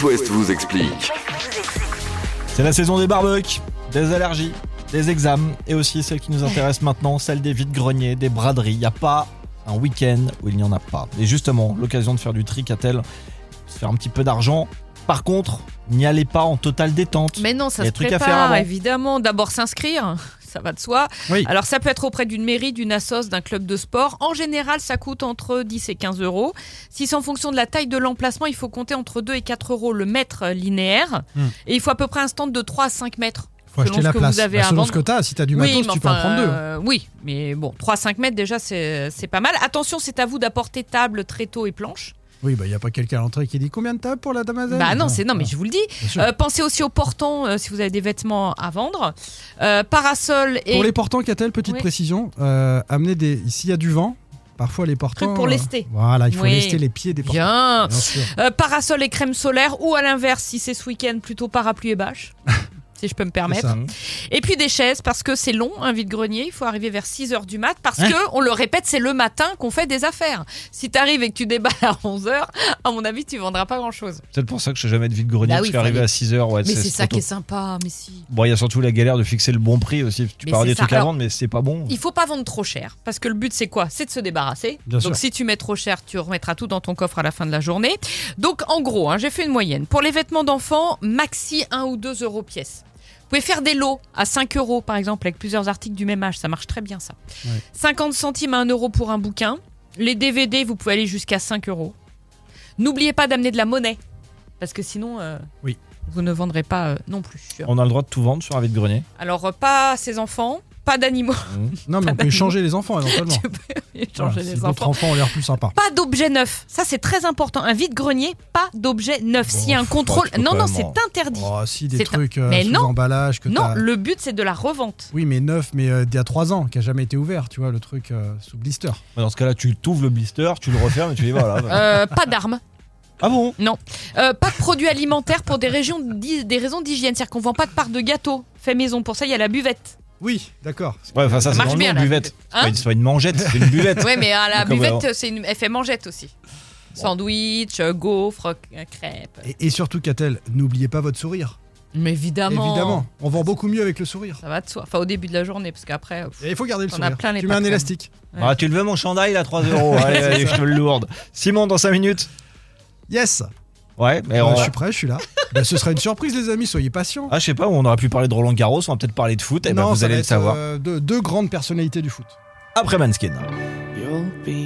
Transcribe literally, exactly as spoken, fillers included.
West vous explique. C'est la saison des barbecues, des allergies, des examens et aussi celle qui nous intéresse maintenant, celle des vides-greniers, des braderies. Il n'y a pas un week-end où il n'y en a pas. Et justement, l'occasion de faire du tri qu'a-t-elle se faire un petit peu d'argent. Par contre, n'y allez pas en totale détente. Mais non, ça Il y a se des trucs à faire prépare, avant. évidemment. D'abord s'inscrire, ça va de soi. Oui. Alors ça peut être auprès d'une mairie, d'une assoce, d'un club de sport. En général, ça coûte entre dix et quinze euros. Si c'est en fonction de la taille de l'emplacement, il faut compter entre deux et quatre euros le mètre linéaire. Hmm. Et il faut à peu près un stand de trois à cinq mètres. Faut acheter selon la ce que place. vous avez Bah, à selon vendre. ce que t'as, si t'as du Oui, matos, mais tu peux en enfin, prendre deux. euh, oui, mais bon, trois à cinq mètres déjà, c'est, c'est pas mal. Attention, c'est à vous d'apporter table, tréteau et planche. Oui, bah il y a pas quelqu'un à l'entrée qui dit combien de tables pour la damascène. Bah non, c'est non, mais je vous le dis. Bien sûr. Euh, pensez aussi aux portants euh, si vous avez des vêtements à vendre. Euh, parasol et Pour les portants, qu'a-t-elle, petite Oui. précision, euh, amener des. S'il y a du vent, parfois les portants. Truc pour lester. euh, Voilà, il faut Oui. lester les pieds des portants. bien. Bien sûr. Euh, parasol et crème solaire ou à l'inverse si c'est ce week-end plutôt parapluie et bâche. Si je peux me permettre. ça. Et puis des chaises parce que c'est long, un vide-grenier, il faut arriver vers six heures du mat parce Hein que, on le répète, c'est le matin qu'on fait des affaires. Si t'arrives et que tu déballes à onze heures, à mon avis, tu vendras pas grand-chose. C'est peut-être pour ça que je ne sais jamais de vide-grenier, Bah parce oui, qu'arriver fallait- à six heures, ouais, Mais c'est ça trop qui est tôt. sympa, mais si. Bon, il y a surtout la galère de fixer le bon prix aussi. Tu Mais peux avoir c'est des ça. trucs à Alors, vendre, mais c'est pas bon. Il faut pas vendre trop cher parce que le but c'est quoi ? C'est de se débarrasser. Bien Donc sûr. si tu mets trop cher, tu remettras tout dans ton coffre à la fin de la journée. Donc en gros, hein, j'ai fait une moyenne. Pour les vêtements d'enfants, maxi un ou deux euros pièce. Vous pouvez faire des lots à cinq euros par exemple avec plusieurs articles du même âge, ça marche très bien ça. Ouais. cinquante centimes à un euro pour un bouquin. Les D V D, vous pouvez aller jusqu'à cinq euros. N'oubliez pas d'amener de la monnaie parce que sinon euh, Oui. vous ne vendrez pas euh, non plus. On a le droit de tout vendre sur un vide-grenier. Alors euh, pas ses enfants, pas d'animaux. Non, mais on peut échanger les enfants éventuellement. Tu peux échanger Voilà, les si d'autres enfants. enfants ont l'air plus sympas. Pas d'objets neufs, ça c'est très important. Un vide-grenier, pas d'objets neufs. Bon, S'il y a un faut contrôle, pas, tu peux non quand non, même c'est en- interdit. Oh, si, des C'est trucs euh, Mais sous non. emballage que Non, t'as. le but c'est de la revente. Oui, mais neuf, mais euh, d'il y a trois ans, qui a jamais été ouvert, tu vois, le truc euh, sous blister. Dans ce cas-là, tu t'ouvres le blister, tu le refermes et tu y vas là. Euh, pas d'armes, Ah bon? non. Euh, pas de produits alimentaires pour des, régions d'hy- des raisons d'hygiène, c'est-à-dire qu'on vend pas de part de gâteaux fait maison. Pour ça, il y a la buvette. Oui, d'accord. Ouais, enfin ça, Ça c'est marche dans le bien, nom, la buvette. buvette. C'est pas Hein une- c'est pas une mangette, c'est une buvette. Ouais, mais à la Donc, buvette, ouais, c'est une... elle fait mangette aussi. Sandwich, euh, gaufres, euh, crêpes. Et, et surtout, qu'a-t-elle, n'oubliez pas votre sourire. Mais évidemment. Évidemment. On vend beaucoup mieux avec le sourire. Ça va de soi. Enfin, au début de la journée, parce qu'après. pff, Et il faut garder le On a sourire. plein les Tu mets un patrons. élastique. Ouais. Ah, tu le veux mon chandail là, trois euros. Allez, allez, je te le lourde. Simon, dans cinq minutes. Yes. Ouais, mais Euh, on... Je suis prêt, je suis là. Bah, ce sera une surprise, les amis, soyez patients. Ah, je sais pas, on aurait pu parler de Roland Garros, on va peut-être parler de foot, et ben non, vous ça allez va le être, savoir. euh, deux, deux grandes personnalités du foot. Après Manskin.